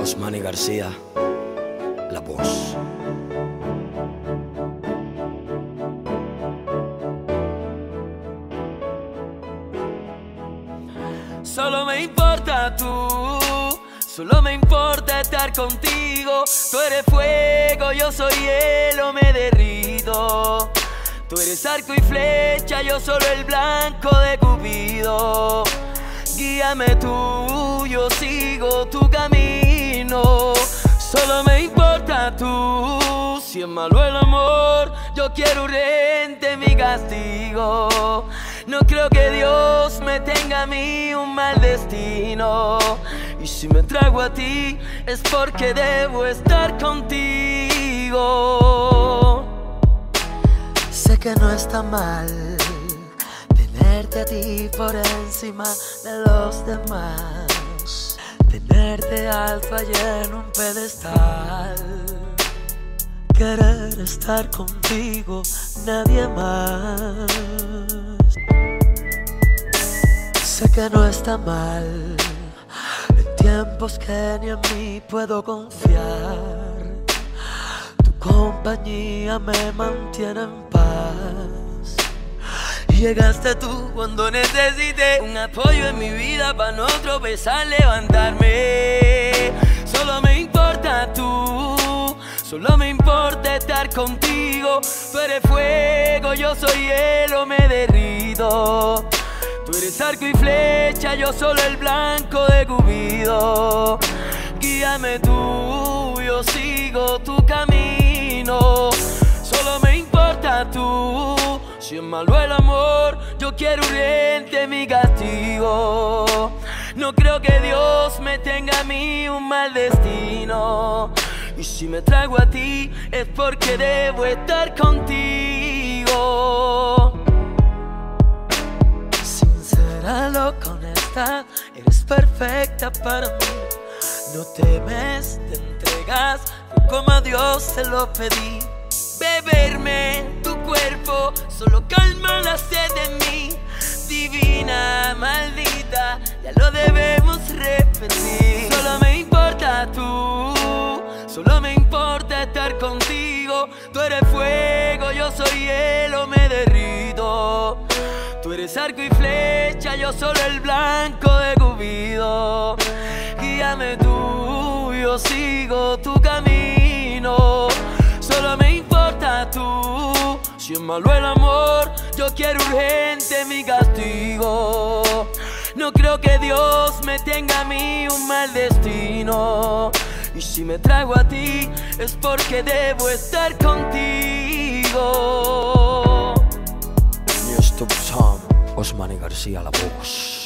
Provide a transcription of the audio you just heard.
Osmani García, la voz. Solo me importa tú, solo me importa estar contigo. Tú eres fuego, yo soy hielo, me derrito. Tú eres arco y flecha, yo solo el blanco de Cupido. Guíame tú, yo sigo tu camino. Solo me importa tú, si es malo el amor, yo quiero urgente mi castigo. No creo que Dios me tenga a mí un mal destino. Y si me trago a ti es porque debo estar contigo. Sé que no está mal tenerte a ti por encima de los demás, tenerte alto allí en un pedestal, querer estar contigo, nadie más. Sé que no está mal en tiempos que ni en mí puedo confiar. Tu compañía me mantiene en paz. Llegaste tú cuando necesité un apoyo en mi vida para no tropezar, levantarme. Solo me importa tú, solo me importa estar contigo. Tú eres fuego, yo soy hielo, me derrito. Tú eres arco y flecha, yo solo el blanco de Cupido. Guíame tú, yo sigo tu camino. Solo me importa tú, si es malo el amor, yo quiero urgente mi castigo. No creo que Dios me tenga a mí un mal destino. Y si me traigo a ti es porque debo estar contigo. Sincera, honesta, eres perfecta para mí. No temes, te entregas, como a Dios se lo pedí. Beberme tu cuerpo solo calma la sed de mí. Divina, maldita, ya lo debemos repetir. Solo me importa tú, solo me importa estar contigo. Tú eres fuego, yo soy hielo, me derrito. Tú eres arco y flecha, yo solo el blanco de Cupido. Guíame tú, yo sigo tu camino. Solo me importa tú, si es malo el amor, yo quiero urgente mi castigo. No creo que Dios me tenga a mí un mal destino. Y si me traigo a ti es porque debo estar contigo. New Stop Sam, Osmani García, la voz.